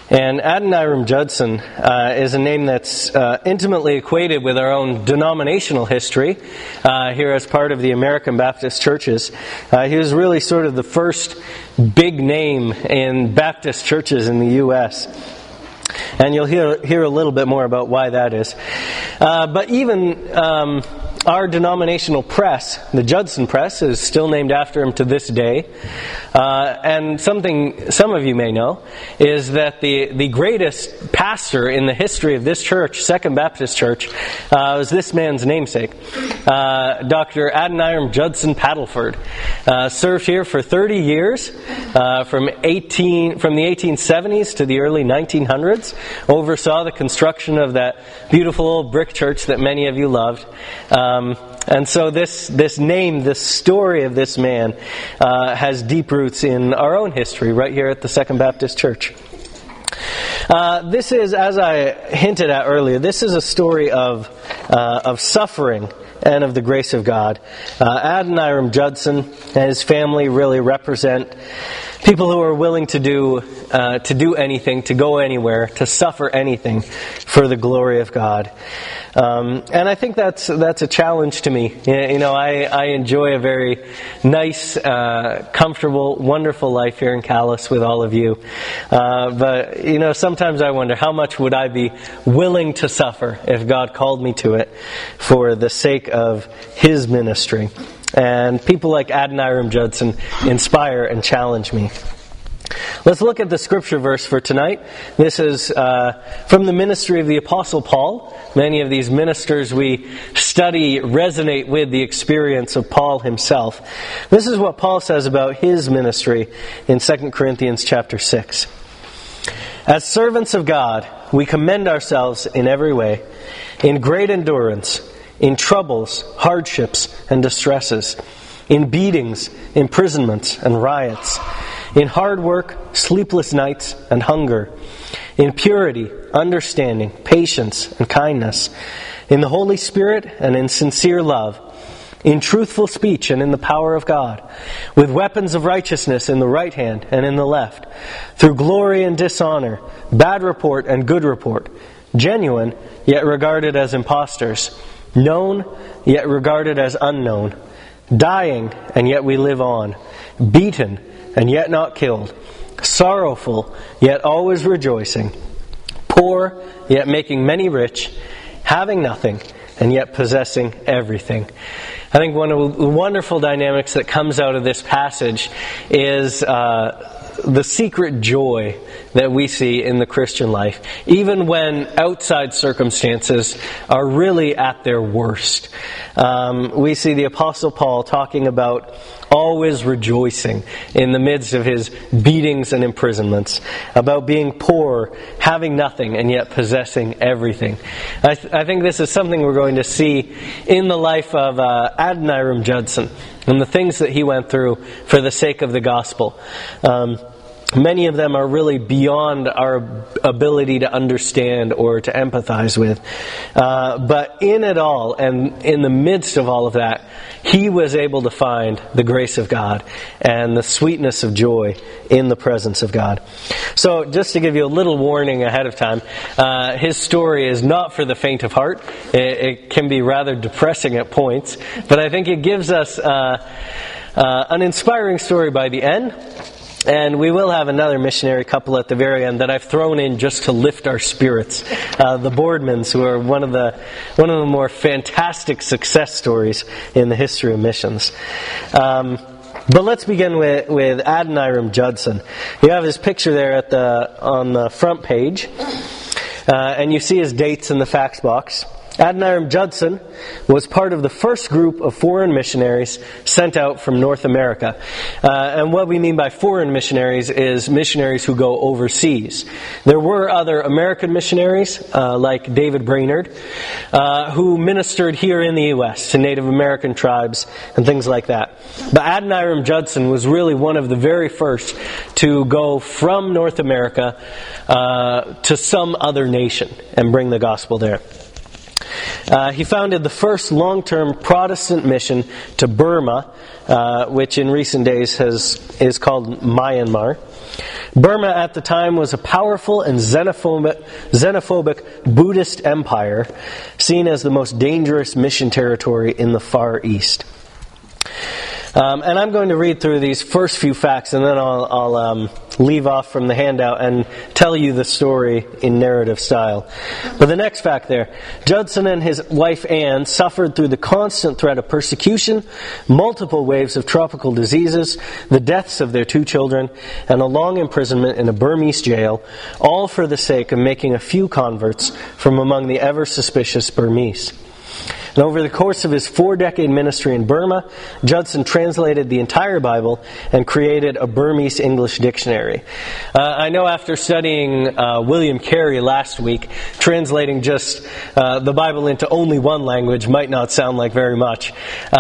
And Adoniram Judson is a name that's intimately equated with our own denominational history here as part of the American Baptist churches. He was really sort of the first big name in Baptist churches in the U.S. And you'll hear a little bit more about why that is. But even our denominational press, the Judson Press, is still named after him to this day. And something some of you may know is that the greatest pastor in the history of this church, Second Baptist Church, was this man's namesake, Dr. Adoniram Judson Paddleford. Served here for 30 years, from the 1870s to the early 1900s. Oversaw the construction of that beautiful old brick church that many of you loved. And so this name, this story of this man, has deep roots in our own history right here at the Second Baptist Church. This is, as I hinted at earlier, this is a story of suffering and of the grace of God. Adoniram Judson and his family really represent people who are willing to do anything, to go anywhere, to suffer anything for the glory of God. And I think that's a challenge to me. You know, I enjoy a very nice, comfortable, wonderful life here in Calais with all of you. But, you know, sometimes I wonder how much would I be willing to suffer if God called me to it for the sake of His ministry. And people like Adoniram Judson inspire and challenge me. Let's look at the scripture verse for tonight. This is from the ministry of the Apostle Paul. Many of these ministers we study resonate with the experience of Paul himself. This is what Paul says about his ministry in 2 Corinthians chapter 6. As servants of God, we commend ourselves in every way, in great endurance, in troubles, hardships, and distresses, in beatings, imprisonments, and riots, in hard work, sleepless nights, and hunger, in purity, understanding, patience, and kindness, in the Holy Spirit and in sincere love, in truthful speech and in the power of God, with weapons of righteousness in the right hand and in the left, through glory and dishonor, bad report and good report, genuine, yet regarded as impostors, known, yet regarded as unknown, dying, and yet we live on, beaten, and yet not killed, sorrowful, yet always rejoicing, poor, yet making many rich, having nothing, and yet possessing everything. I think one of the wonderful dynamics that comes out of this passage is the secret joy that we see in the Christian life, even when outside circumstances are really at their worst. We see the Apostle Paul talking about always rejoicing in the midst of his beatings and imprisonments, about being poor, having nothing, and yet possessing everything. I think this is something we're going to see in the life of Adoniram Judson and the things that he went through for the sake of the gospel. Many of them are really beyond our ability to understand or to empathize with. But in it all, and in the midst of all of that, he was able to find the grace of God and the sweetness of joy in the presence of God. So just to give you a little warning ahead of time, his story is not for the faint of heart. It can be rather depressing at points, but I think it gives us an inspiring story by the end. And we will have another missionary couple at the very end that I've thrown in just to lift our spirits. The Boardmans, who are one of the more fantastic success stories in the history of missions. But let's begin with Adoniram Judson. You have his picture there on the front page, and you see his dates in the facts box. Adoniram Judson was part of the first group of foreign missionaries sent out from North America. And what we mean by foreign missionaries is missionaries who go overseas. There were other American missionaries, like David Brainerd, who ministered here in the U.S. to Native American tribes and things like that. But Adoniram Judson was really one of the very first to go from North America to some other nation and bring the gospel there. He founded the first long-term Protestant mission to Burma, which in recent days is called Myanmar. Burma at the time was a powerful and xenophobic Buddhist empire, seen as the most dangerous mission territory in the Far East. And I'm going to read through these first few facts, and then I'll leave off from the handout and tell you the story in narrative style. But the next fact there, Judson and his wife Anne suffered through the constant threat of persecution, multiple waves of tropical diseases, the deaths of their 2 children, and a long imprisonment in a Burmese jail, all for the sake of making a few converts from among the ever-suspicious Burmese. And over the course of his 4-decade ministry in Burma, Judson translated the entire Bible and created a Burmese English dictionary. I know after studying William Carey last week, translating just the Bible into only one language might not sound like very much.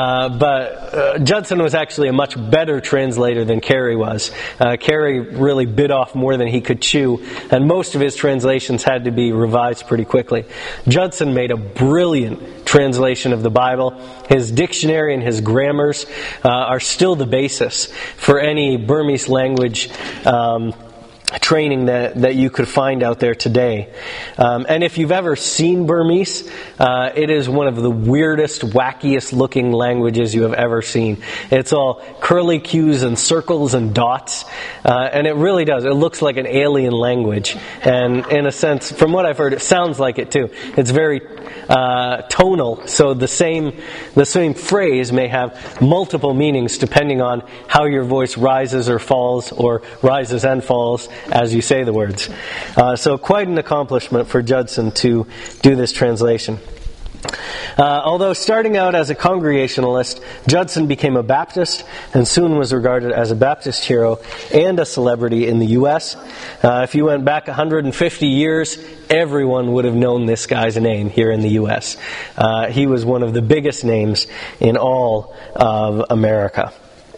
But Judson was actually a much better translator than Carey was. Carey really bit off more than he could chew, and most of his translations had to be revised pretty quickly. Judson made a brilliant translation of the Bible. His dictionary and his grammars are still the basis for any Burmese language training that you could find out there today. And if you've ever seen Burmese, it is one of the weirdest, wackiest looking languages you have ever seen. It's all curly cues and circles and dots, and it really does. It looks like an alien language, and in a sense, from what I've heard, it sounds like it too. It's very tonal, so the same phrase may have multiple meanings depending on how your voice rises or falls, or rises and falls as you say the words. So quite an accomplishment for Judson to do this translation. Although starting out as a Congregationalist, Judson became a Baptist and soon was regarded as a Baptist hero and a celebrity in the U.S. If you went back 150 years, everyone would have known this guy's name here in the U.S. He was one of the biggest names in all of America.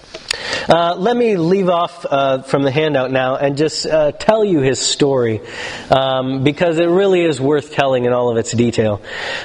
Let me leave off from the handout now and just tell you his story, because it really is worth telling in all of its detail.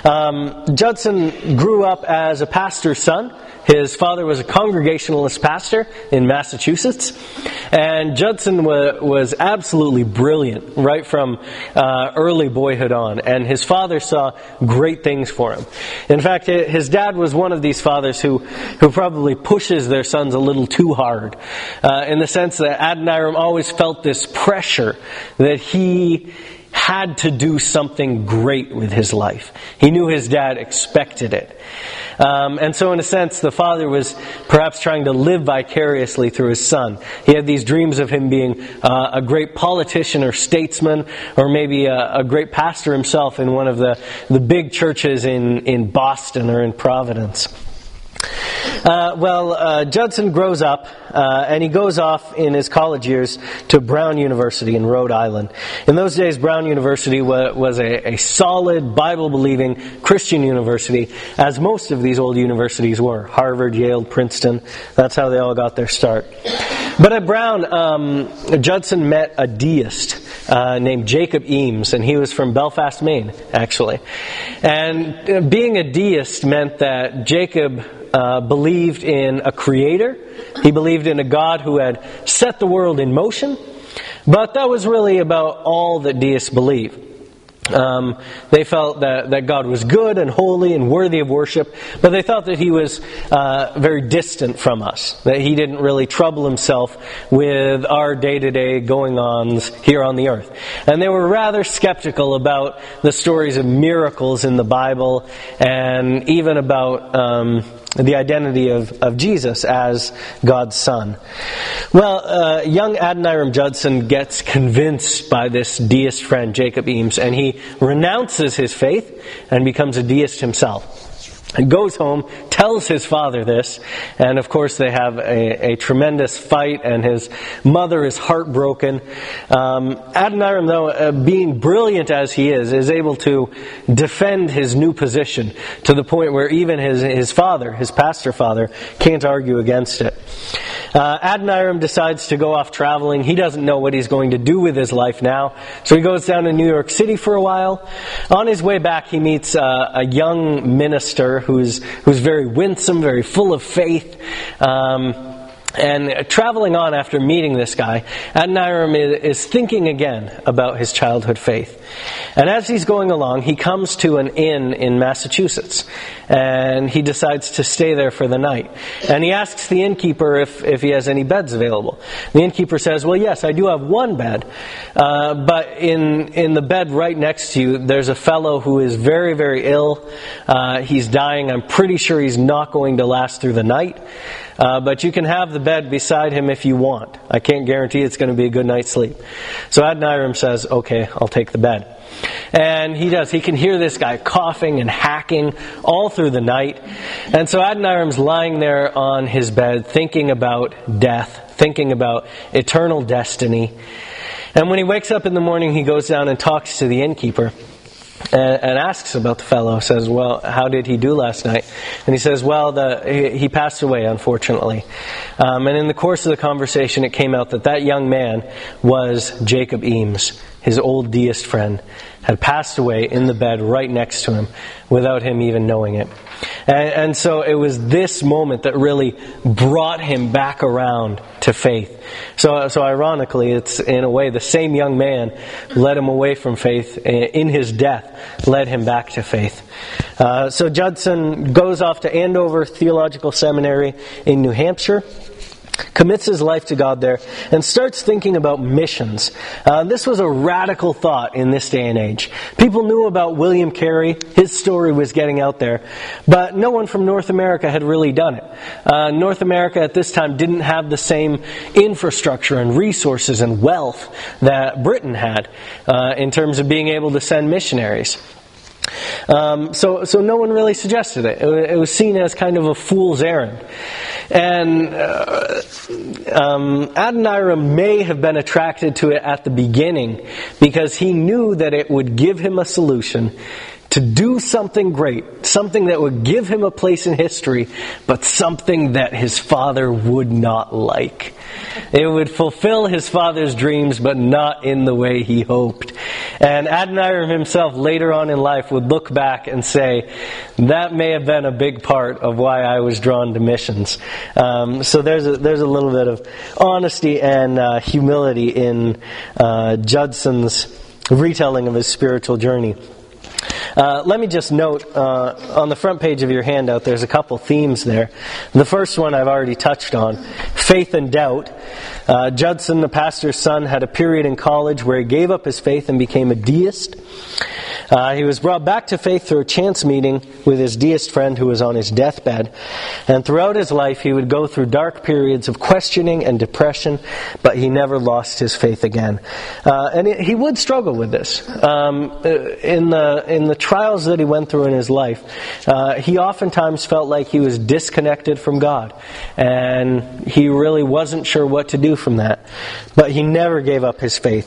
Judson grew up as a pastor's son. His father was a Congregationalist pastor in Massachusetts, and Judson was absolutely brilliant right from early boyhood on, and his father saw great things for him. In fact, his dad was one of these fathers who probably pushes their sons a little too hard, in the sense that Adoniram always felt this pressure that he had to do something great with his life. He knew his dad expected it. And so in a sense, the father was perhaps trying to live vicariously through his son. He had these dreams of him being a great politician or statesman, or maybe a great pastor himself in one of the big churches in Boston or in Providence. Judson grows up and he goes off in his college years to Brown University in Rhode Island. In those days, Brown University was a solid, Bible-believing Christian university, as most of these old universities were. Harvard, Yale, Princeton. That's how they all got their start. But at Brown, Judson met a deist named Jacob Eames, and he was from Belfast, Maine, actually. And being a deist meant that Jacob believed in a creator. He believed in a God who had set the world in motion. But that was really about all that deists believe. They felt that God was good and holy and worthy of worship, but they thought that He was very distant from us, that He didn't really trouble Himself with our day-to-day going-ons here on the earth. And they were rather skeptical about the stories of miracles in the Bible, and even about the identity of Jesus as God's Son. Well, young Adoniram Judson gets convinced by this deist friend, Jacob Eames, and he renounces his faith and becomes a deist himself. And goes home, tells his father this, and of course they have a tremendous fight, and his mother is heartbroken. Adoniram, though, being brilliant as he is able to defend his new position to the point where even his father, his pastor father, can't argue against it. Adoniram decides to go off traveling. He doesn't know what he's going to do with his life now. So he goes down to New York City for a while. On his way back, he meets a young minister who's very winsome, very full of faith. And traveling on after meeting this guy, Adoniram is thinking again about his childhood faith. And as he's going along, he comes to an inn in Massachusetts. And he decides to stay there for the night. And he asks the innkeeper if he has any beds available. The innkeeper says, well, yes, I do have one bed. But in the bed right next to you, there's a fellow who is very, very ill. He's dying. I'm pretty sure he's not going to last through the night. But you can have the bed beside him if you want. I can't guarantee it's going to be a good night's sleep. So Adoniram says, okay, I'll take the bed. And he does. He can hear this guy coughing and hacking all through the night. And so Adoniram's lying there on his bed thinking about death, thinking about eternal destiny. And when he wakes up in the morning, he goes down and talks to the innkeeper. And asks about the fellow, says, well, how did he do last night? And he says, well, he passed away, unfortunately. And in the course of the conversation, it came out that young man was Jacob Eames, his old deist friend, had passed away in the bed right next to him without him even knowing it. And so it was this moment that really brought him back around to faith. So ironically, it's in a way the same young man led him away from faith in his death, led him back to faith. So Judson goes off to Andover Theological Seminary in New Hampshire, commits his life to God there, and starts thinking about missions. This was a radical thought in this day and age. People knew about William Carey. His story was getting out there. But no one from North America had really done it. North America at this time didn't have the same infrastructure and resources and wealth that Britain had in terms of being able to send missionaries. So no one really suggested it. It was seen as kind of a fool's errand. And Adoniram may have been attracted to it at the beginning because he knew that it would give him a solution to do something great, something that would give him a place in history, but something that his father would not like. It would fulfill his father's dreams, but not in the way he hoped. And Adoniram himself later on in life would look back and say, that may have been a big part of why I was drawn to missions. So there's a little bit of honesty and humility in Judson's retelling of his spiritual journey. Let me just note, on the front page of your handout, there's a couple themes there. The first one I've already touched on, faith and doubt. Judson, the pastor's son, had a period in college where he gave up his faith and became a deist. He was brought back to faith through a chance meeting with his deist friend who was on his deathbed. And throughout his life, he would go through dark periods of questioning and depression, but he never lost his faith again. And he would struggle with this. In the trials that he went through in his life, he oftentimes felt like he was disconnected from God. And he really wasn't sure what to do from that. But he never gave up his faith.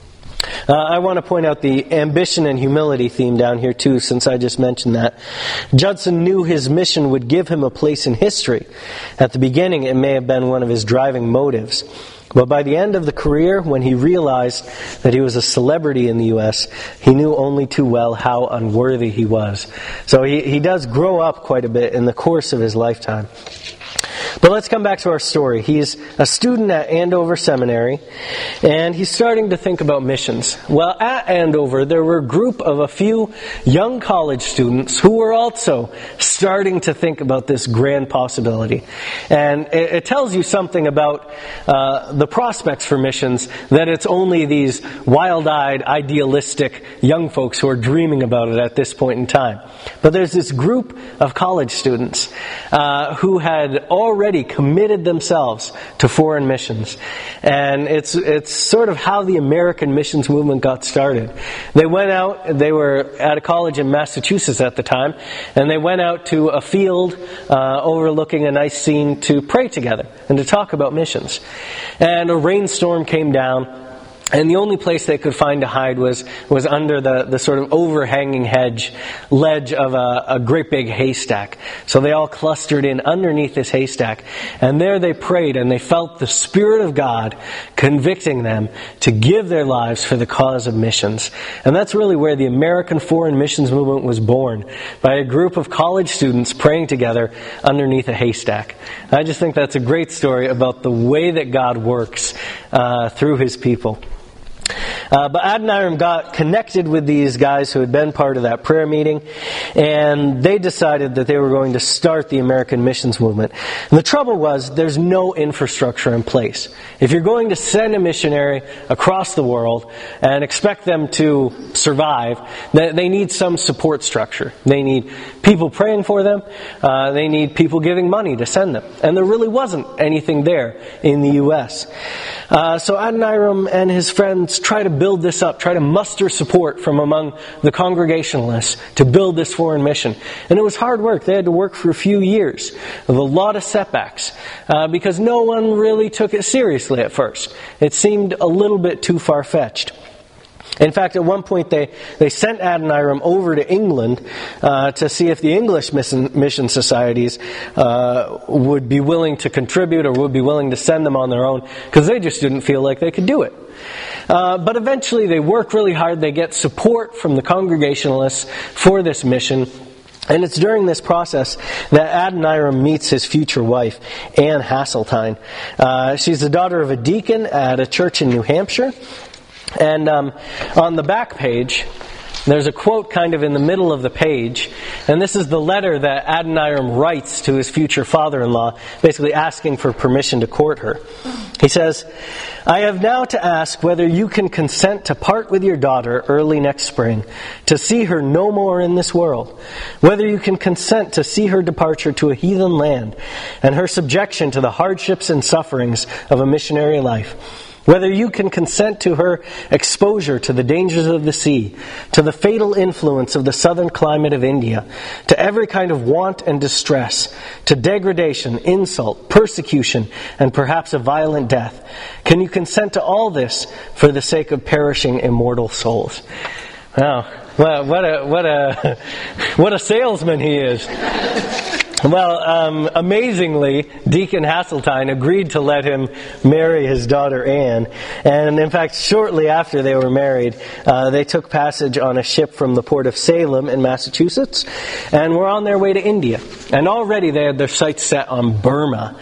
I want to point out the ambition and humility theme down here too, since I just mentioned that. Judson knew his mission would give him a place in history. At the beginning, it may have been one of his driving motives. But by the end of the career, when he realized that he was a celebrity in the U.S., he knew only too well how unworthy he was. So he does grow up quite a bit in the course of his lifetime. But let's come back to our story. He's a student at Andover Seminary, and he's starting to think about missions. Well, at Andover, there were a group of a few young college students who were also starting to think about this grand possibility. And it tells you something about the prospects for missions, that it's only these wild-eyed, idealistic young folks who are dreaming about it at this point in time. But there's this group of college students who had already committed themselves to foreign missions. And it's sort of how the American missions movement got started. They went out, they were at a college in Massachusetts at the time, and they went out to a field overlooking a nice scene to pray together and to talk about missions. And a rainstorm came down, And the only place they could find to hide was under the sort of overhanging ledge of a great big haystack. So they all clustered in underneath this haystack. And there they prayed, and they felt the Spirit of God convicting them to give their lives for the cause of missions. And that's really where the American Foreign Missions Movement was born, by a group of college students praying together underneath a haystack. I just think that's a great story about the way that God works through His people. But Adoniram got connected with these guys who had been part of that prayer meeting, and they decided that they were going to start the American Missions Movement. And the trouble was, there's no infrastructure in place. If you're going to send a missionary across the world and expect them to survive, they need some support structure. They need people praying for them. They need people giving money to send them. And there really wasn't anything there in the U.S. So Adoniram and his friends try to build this up, try to muster support from among the Congregationalists to build this foreign mission. And it was hard work. They had to work for a few years with a lot of setbacks because no one really took it seriously at first. It seemed a little bit too far-fetched. In fact, at one point they sent Adoniram over to England to see if the English mission societies would be willing to contribute or would be willing to send them on their own, because they just didn't feel like they could do it. But eventually they work really hard. They get support from the Congregationalists for this mission. And it's during this process that Adoniram meets his future wife, Anne Hasseltine. She's the daughter of a deacon at a church in New Hampshire. And on the back page, there's a quote kind of in the middle of the page. And this is the letter that Adoniram writes to his future father-in-law, basically asking for permission to court her. He says, "I have now to ask whether you can consent to part with your daughter early next spring, to see her no more in this world. Whether you can consent to see her departure to a heathen land, and her subjection to the hardships and sufferings of a missionary life. Whether you can consent to her exposure to the dangers of the sea, to the fatal influence of the southern climate of India, to every kind of want and distress, to degradation, insult, persecution, and perhaps a violent death. Can you consent to all this for the sake of perishing immortal souls?" Wow, what a salesman he is. Well, amazingly, Deacon Hasseltine agreed to let him marry his daughter Anne. And in fact, shortly after they were married, they took passage on a ship from the port of Salem in Massachusetts and were on their way to India. And already they had their sights set on Burma.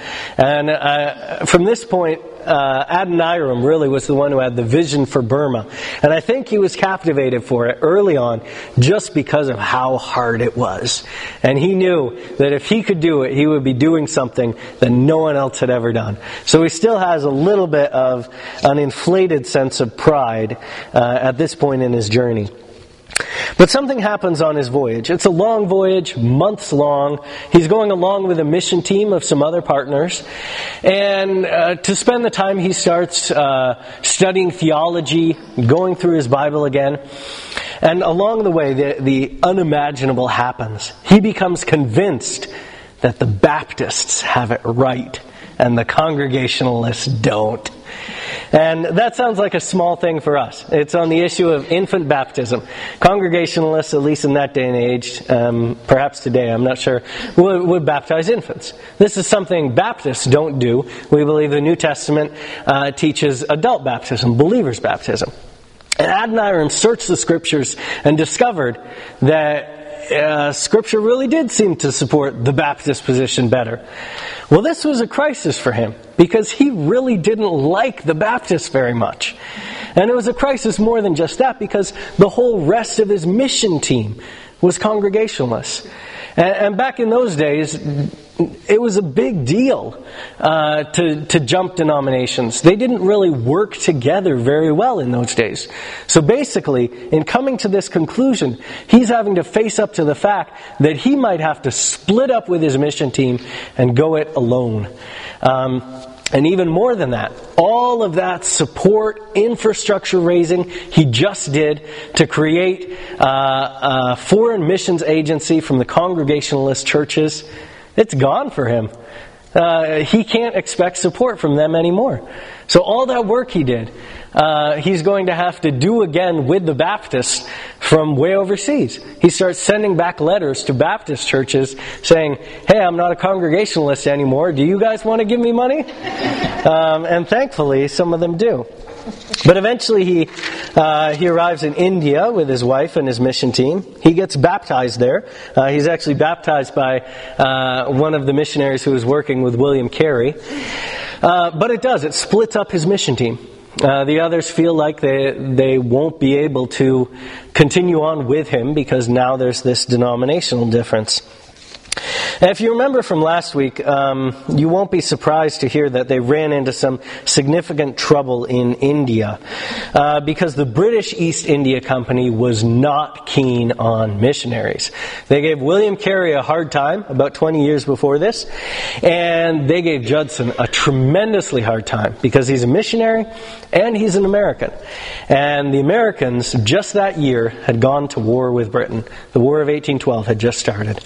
And from this point, Adoniram really was the one who had the vision for Burma. And I think he was captivated for it early on just because of how hard it was. And he knew that if he could do it, he would be doing something that no one else had ever done. So he still has a little bit of an inflated sense of pride at this point in his journey. But something happens on his voyage. It's a long voyage, months long. He's going along with a mission team of some other partners. And to spend the time, he starts studying theology, going through his Bible again. And along the way, the unimaginable happens. He becomes convinced that the Baptists have it right and the Congregationalists don't. And that sounds like a small thing for us. It's on the issue of infant baptism. Congregationalists, at least in that day and age, perhaps today, I'm not sure, would baptize infants. This is something Baptists don't do. We believe the New Testament teaches adult baptism, believer's baptism. And Adoniram searched the Scriptures and discovered that Scripture really did seem to support the Baptist position better. Well, this was a crisis for him because he really didn't like the Baptists very much. And it was a crisis more than just that because the whole rest of his mission team was Congregationalists. And back in those days, it was a big deal to jump denominations. They didn't really work together very well in those days. So basically, in coming to this conclusion, he's having to face up to the fact that he might have to split up with his mission team and go it alone. And even more than that, all of that support, infrastructure raising he just did to create a foreign missions agency from the Congregationalist churches, it's gone for him. he can't expect support from them anymore. So all that work he did, he's going to have to do again with the Baptists from way overseas. He starts sending back letters to Baptist churches saying, hey, I'm not a Congregationalist anymore. Do you guys want to give me money? And thankfully, some of them do. But eventually he arrives in India with his wife and his mission team. He gets baptized there. He's actually baptized by one of the missionaries who was working with William Carey. But it splits up his mission team. The others feel like they won't be able to continue on with him because now there's this denominational difference. And if you remember from last week, you won't be surprised to hear that they ran into some significant trouble in India because the British East India Company was not keen on missionaries. They gave William Carey a hard time about 20 years before this, and they gave Judson a tremendously hard time because he's a missionary and he's an American. And the Americans, just that year, had gone to war with Britain. The War of 1812 had just started.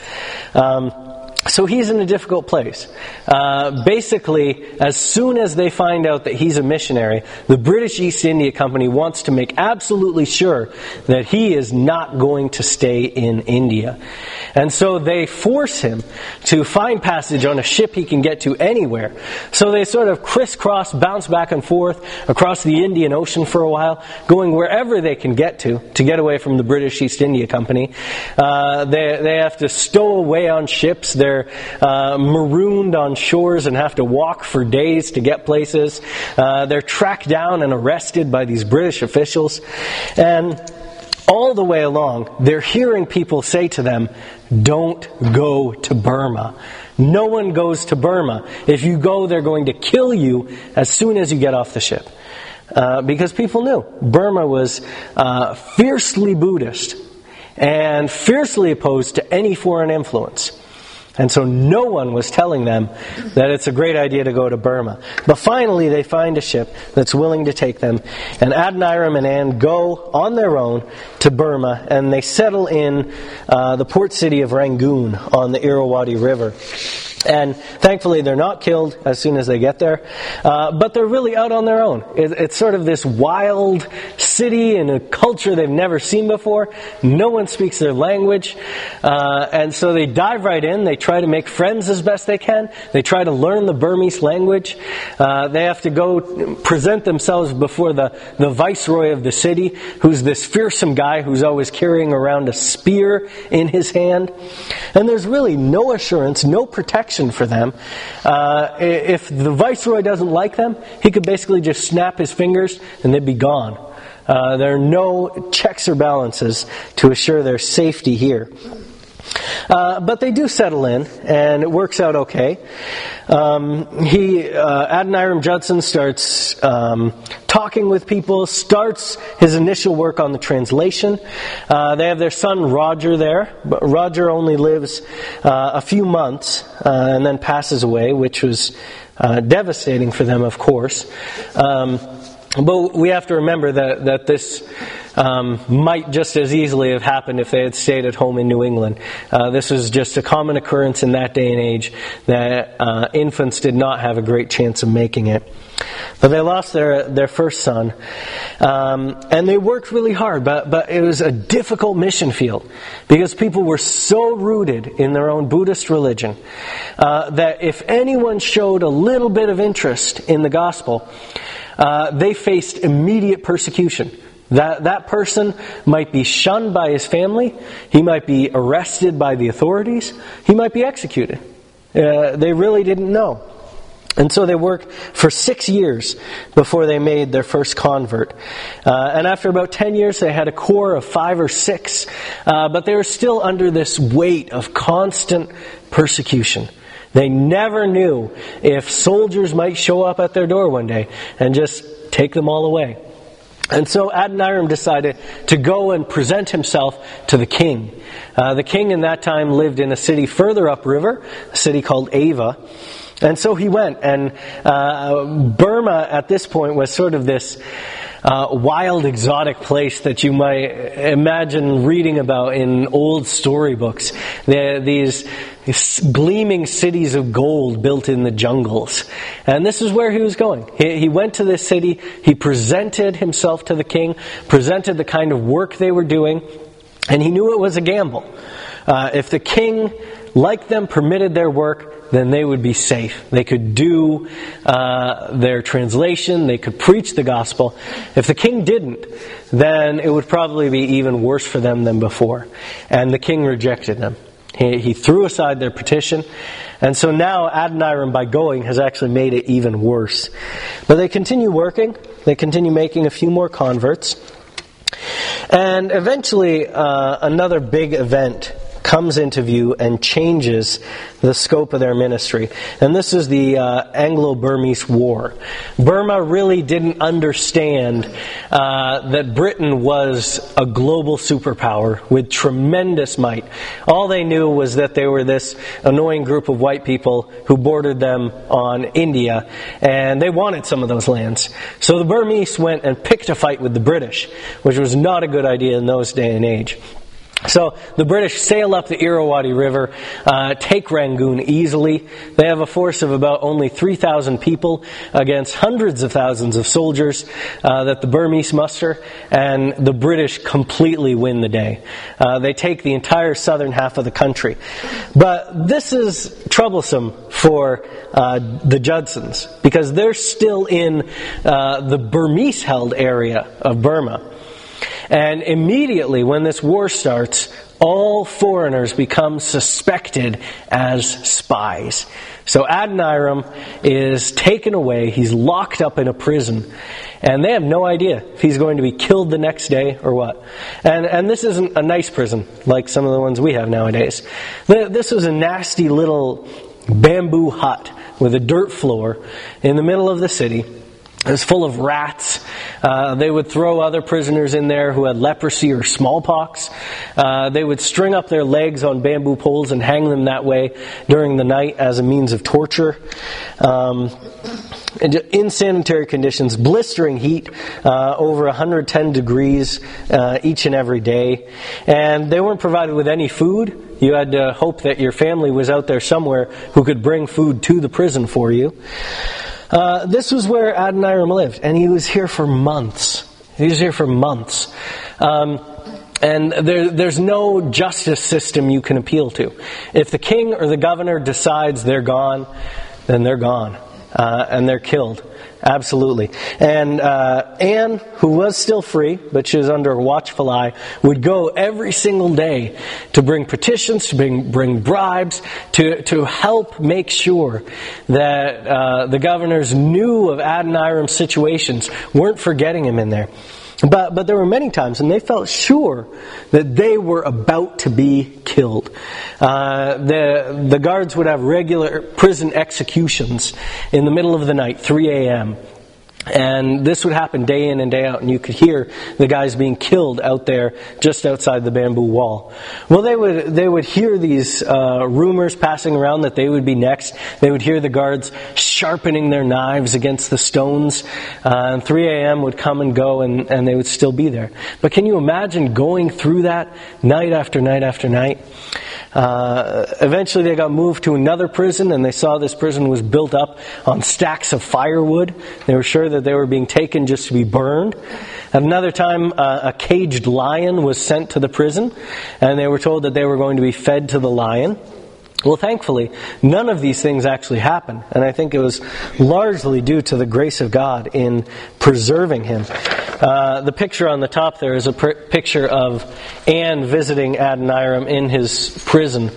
So he's in a difficult place. Basically, as soon as they find out that he's a missionary, the British East India Company wants to make absolutely sure that he is not going to stay in India. And so they force him to find passage on a ship he can get to anywhere. So they sort of crisscross, bounce back and forth across the Indian Ocean for a while, going wherever they can get to get away from the British East India Company. They have to stow away on ships. They're marooned on shores and have to walk for days to get places. They're tracked down and arrested by these British officials. And all the way along, they're hearing people say to them, don't go to Burma. No one goes to Burma. If you go, they're going to kill you as soon as you get off the ship. Because people knew Burma was fiercely Buddhist and fiercely opposed to any foreign influence. And so no one was telling them that it's a great idea to go to Burma. But finally they find a ship that's willing to take them. And Adoniram and Anne go on their own to Burma, and they settle in the port city of Rangoon on the Irrawaddy River. And thankfully they're not killed as soon as they get there, but they're really out on their own. It's sort of this wild city and a culture they've never seen before. No one speaks their language, and so they dive right in. They try to make friends as best they can. They try to learn the Burmese language. They have to go present themselves before the viceroy of the city, who's this fearsome guy who's always carrying around a spear in his hand. And there's really no assurance, no protection for them. If the viceroy doesn't like them, he could basically just snap his fingers and they'd be gone. There are no checks or balances to assure their safety here. But they do settle in, and it works out okay. Adoniram Judson starts talking with people, starts his initial work on the translation. They have their son Roger there, but Roger only lives a few months and then passes away, which was devastating for them, of course. But we have to remember that this might just as easily have happened if they had stayed at home in New England. This was just a common occurrence in that day and age that infants did not have a great chance of making it. But they lost their first son, and they worked really hard, but it was a difficult mission field because people were so rooted in their own Buddhist religion that if anyone showed a little bit of interest in the gospel, they faced immediate persecution. That person might be shunned by his family. He might be arrested by the authorities. He might be executed. They really didn't know. And so they worked for 6 years before they made their first convert. And after about 10 years, they had a core of 5 or 6. But they were still under this weight of constant persecution. They never knew if soldiers might show up at their door one day and just take them all away. And so Adoniram decided to go and present himself to the king. The king in that time lived in a city further upriver, a city called Ava. And so he went, and Burma at this point was sort of this wild, exotic place that you might imagine reading about in old storybooks. These gleaming cities of gold built in the jungles. And this is where he was going. He went to this city, he presented himself to the king, presented the kind of work they were doing, and he knew it was a gamble. If the king, like them, permitted their work, then they would be safe. They could do their translation, they could preach the gospel. If the king didn't, then it would probably be even worse for them than before. And the king rejected them. He threw aside their petition, and so now Adoniram, by going, has actually made it even worse. But they continue working, they continue making a few more converts, and eventually another big event comes into view and changes the scope of their ministry. And this is the Anglo-Burmese War. Burma really didn't understand that Britain was a global superpower with tremendous might. All they knew was that they were this annoying group of white people who bordered them on India, and they wanted some of those lands. So the Burmese went and picked a fight with the British, which was not a good idea in those day and age. So the British sail up the Irrawaddy River, take Rangoon easily. They have a force of about only 3,000 people against hundreds of thousands of soldiers that the Burmese muster, and the British completely win the day. They take the entire southern half of the country. But this is troublesome for the Judsons, because they're still in the Burmese-held area of Burma. And immediately when this war starts, all foreigners become suspected as spies. So Adoniram is taken away, he's locked up in a prison, and they have no idea if he's going to be killed the next day or what. And this isn't a nice prison like some of the ones we have nowadays. This was a nasty little bamboo hut with a dirt floor in the middle of the city. It was full of rats. They would throw other prisoners in there who had leprosy or smallpox. They would string up their legs on bamboo poles and hang them that way during the night as a means of torture. Insanitary conditions, blistering heat, over 110 degrees each and every day. And they weren't provided with any food. You had to hope that your family was out there somewhere who could bring food to the prison for you. This was where Adoniram lived, and he was here for months. And there's no justice system you can appeal to. If the king or the governor decides they're gone, then they're gone. And they're killed. Absolutely. And Anne, who was still free, but she was under a watchful eye, would go every single day to bring petitions, to bring bribes, to help make sure that the governors knew of Adoniram's situations, weren't forgetting him in there. But there were many times, and they felt sure that they were about to be killed. The guards would have regular prison executions in the middle of the night, 3 a.m., and this would happen day in and day out, and you could hear the guys being killed out there just outside the bamboo wall. Well, they would hear these rumors passing around that they would be next. They would hear the guards sharpening their knives against the stones. And 3 a.m. would come and go, and they would still be there. But can you imagine going through that night after night after night? Eventually they got moved to another prison, and they saw this prison was built up on stacks of firewood. They were sure that they were being taken just to be burned. At another time, a caged lion was sent to the prison, and they were told that they were going to be fed to the lion. Well, thankfully, none of these things actually happened, and I think it was largely due to the grace of God in preserving him. The picture on the top there is a picture of Anne visiting Adoniram in his prison.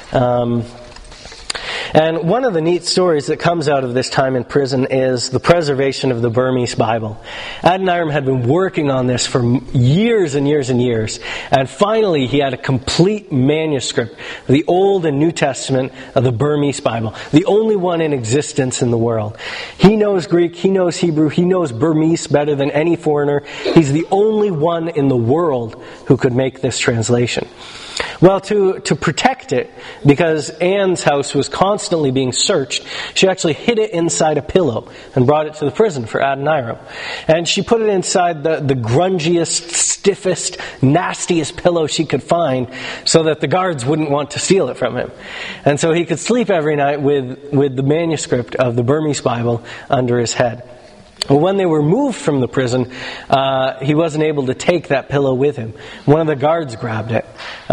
And one of the neat stories that comes out of this time in prison is the preservation of the Burmese Bible. Adoniram had been working on this for years and years and years. And finally he had a complete manuscript of the Old and New Testament of the Burmese Bible. The only one in existence in the world. He knows Greek, he knows Hebrew, he knows Burmese better than any foreigner. He's the only one in the world who could make this translation. Well, to protect protect it, because Anne's house was constantly being searched, she actually hid it inside a pillow and brought it to the prison for Adoniram. And she put it inside the grungiest, stiffest, nastiest pillow she could find so that the guards wouldn't want to steal it from him. And so he could sleep every night with the manuscript of the Burmese Bible under his head. Well, when they were moved from the prison, he wasn't able to take that pillow with him. One of the guards grabbed it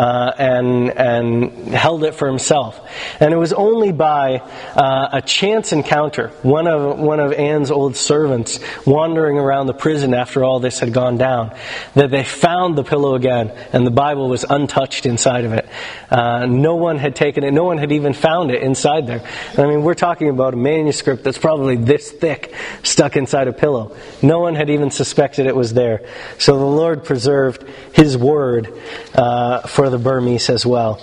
and held it for himself. And it was only by a chance encounter, one of Anne's old servants wandering around the prison after all this had gone down, that they found the pillow again, and the Bible was untouched inside of it. No one had taken it. No one had even found it inside there. I mean, we're talking about a manuscript that's probably this thick, stuck inside a pillow. No one had even suspected it was there. So the Lord preserved His word for the Burmese as well.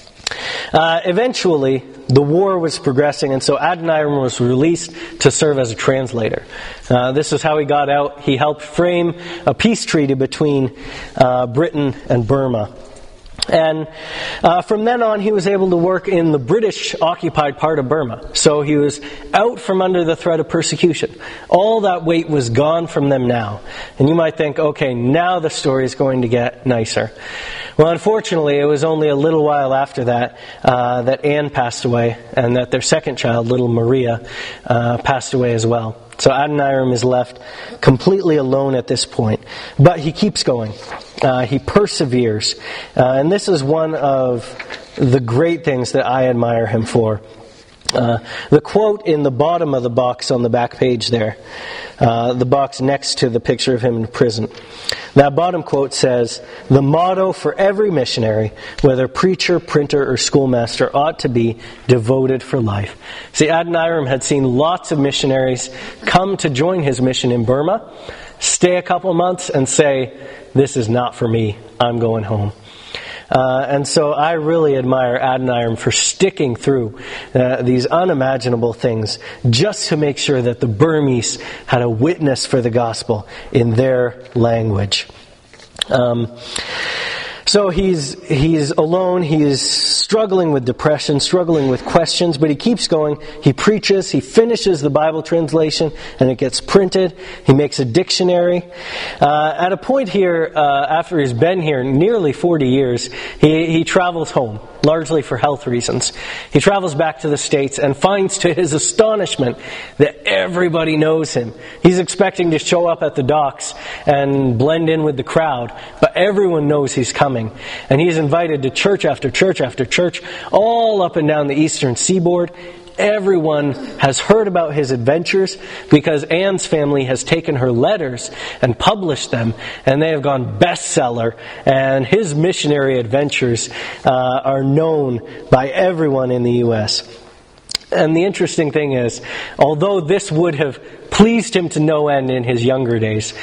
Eventually, the war was progressing, and so Adoniram was released to serve as a translator. This is how he got out. He helped frame a peace treaty between Britain and Burma. And from then on, he was able to work in the British-occupied part of Burma. So he was out from under the threat of persecution. All that weight was gone from them now. And you might think, okay, now the story is going to get nicer. Well, unfortunately, it was only a little while after that that Anne passed away, and that their second child, little Maria, passed away as well. So Adoniram is left completely alone at this point. But he keeps going. He perseveres. And this is one of the great things that I admire him for. The quote in the bottom of the box on the back page there, the box next to the picture of him in prison. That bottom quote says, "The motto for every missionary, whether preacher, printer, or schoolmaster, ought to be devoted for life." See, Adoniram had seen lots of missionaries come to join his mission in Burma, stay a couple months, and say, "This is not for me, I'm going home." And so I really admire Adoniram for sticking through these unimaginable things just to make sure that the Burmese had a witness for the gospel in their language. So he's alone, he's struggling with depression, struggling with questions, but he keeps going. He preaches, he finishes the Bible translation, and it gets printed. He makes a dictionary. At a point here, after he's been here nearly 40 years, he travels home, largely for health reasons. He travels back to the States and finds to his astonishment that everybody knows him. He's expecting to show up at the docks and blend in with the crowd, but everyone knows he's coming. And he's invited to church after church after church, all up and down the eastern seaboard. Everyone has heard about his adventures because Anne's family has taken her letters and published them, and they have gone bestseller, and his missionary adventures are known by everyone in the U.S. And the interesting thing is, although this would have pleased him to no end in his younger days,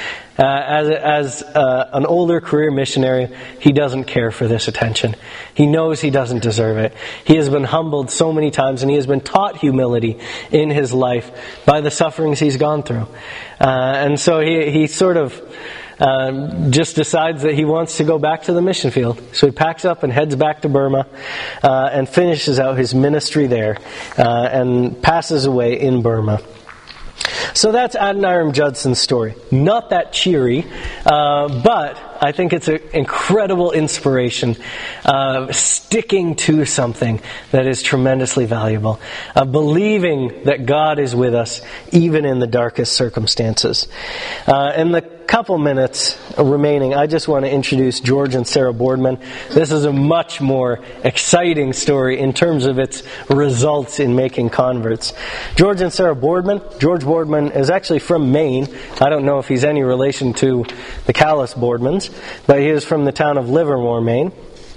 as an older career missionary, he doesn't care for this attention. He knows he doesn't deserve it. He has been humbled so many times, and he has been taught humility in his life by the sufferings he's gone through. And so he sort of just decides that he wants to go back to the mission field. So he packs up and heads back to Burma and finishes out his ministry there and passes away in Burma. So that's Adoniram Judson's story. Not that cheery, but I think it's an incredible inspiration of sticking to something that is tremendously valuable, of believing that God is with us even in the darkest circumstances. In the couple minutes remaining, I just want to introduce George and Sarah Boardman. This is a much more exciting story in terms of its results in making converts. George and Sarah Boardman. George Boardman is actually from Maine. I don't know if he's any relation to the Callis Boardmans, but he is from the town of Livermore, Maine.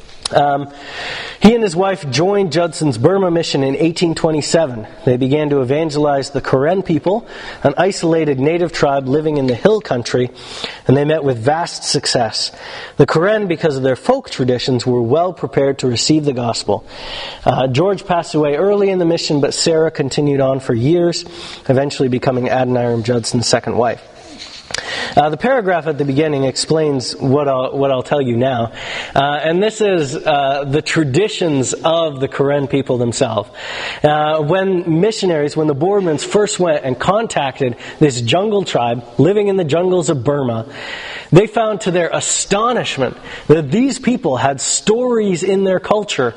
He and his wife joined Judson's Burma mission in 1827. They began to evangelize the Karen people, an isolated native tribe living in the hill country, and they met with vast success. The Karen, because of their folk traditions, were well prepared to receive the gospel. George passed away early in the mission, but Sarah continued on for years, eventually becoming Adoniram Judson's second wife. The paragraph at the beginning explains what I'll tell you now. And this is the traditions of the Karen people themselves. When the Boardmans first went and contacted this jungle tribe living in the jungles of Burma, they found to their astonishment that these people had stories in their culture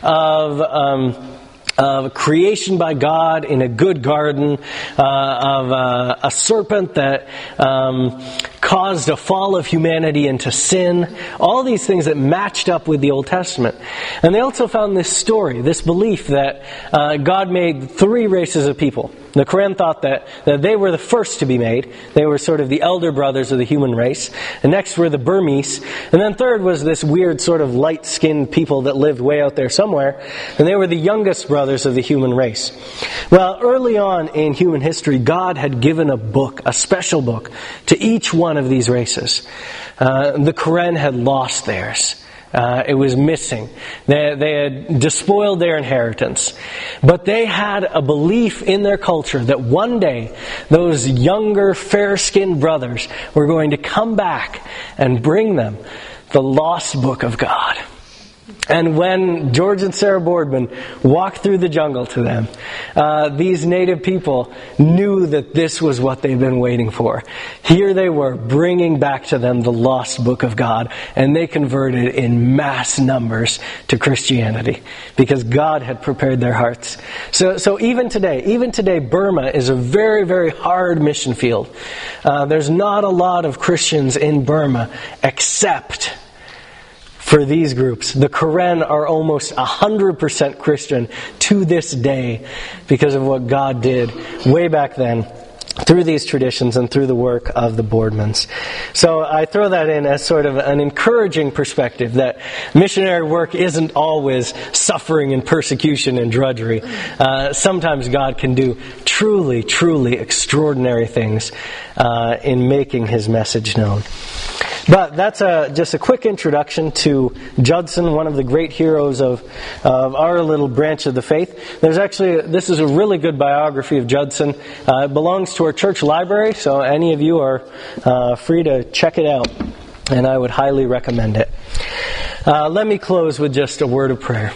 of creation by God in a good garden, of a serpent that caused a fall of humanity into sin, all these things that matched up with the Old Testament. And they also found this story, this belief that God made three races of people. The Karen thought that they were the first to be made. They were sort of the elder brothers of the human race. And next were the Burmese. And then third was this weird sort of light-skinned people that lived way out there somewhere. And they were the youngest brothers of the human race. Well, early on in human history, God had given a book, a special book, to each one of these races. The Karen had lost theirs. It was missing. They had despoiled their inheritance. But they had a belief in their culture that one day those younger, fair-skinned brothers were going to come back and bring them the lost book of God. And when George and Sarah Boardman walked through the jungle to them, these native people knew that this was what they'd been waiting for. Here they were, bringing back to them the lost book of God, and they converted in mass numbers to Christianity because God had prepared their hearts. So even today, Burma is a very, very hard mission field. There's not a lot of Christians in Burma except for these groups. The Karen are almost 100% Christian to this day because of what God did way back then through these traditions and through the work of the Boardmans. So I throw that in as sort of an encouraging perspective that missionary work isn't always suffering and persecution and drudgery. Sometimes God can do truly, truly extraordinary things in making His message known. But that's just a quick introduction to Judson, one of the great heroes of our little branch of the faith. This is a really good biography of Judson. It belongs to our church library, so any of you are free to check it out, and I would highly recommend it. Let me close with just a word of prayer.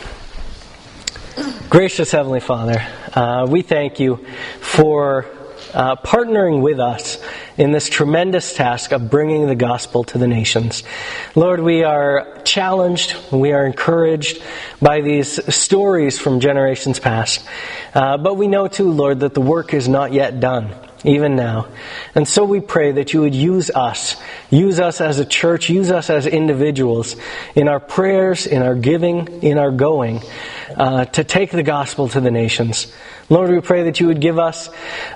Gracious Heavenly Father, we thank you for partnering with us in this tremendous task of bringing the gospel to the nations. Lord, we are challenged, we are encouraged by these stories from generations past. But we know too, Lord, that the work is not yet done, even now. And so we pray that you would use us as a church, use us as individuals in our prayers, in our giving, in our going, to take the gospel to the nations. Lord, we pray that you would give us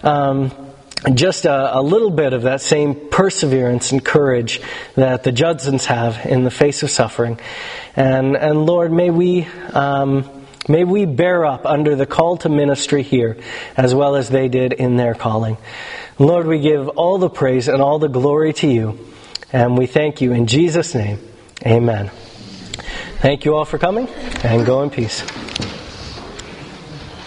just a little bit of that same perseverance and courage that the Judsons have in the face of suffering. And Lord, may we bear up under the call to ministry here as well as they did in their calling. Lord, we give all the praise and all the glory to you. And we thank you in Jesus' name. Amen. Thank you all for coming, and go in peace.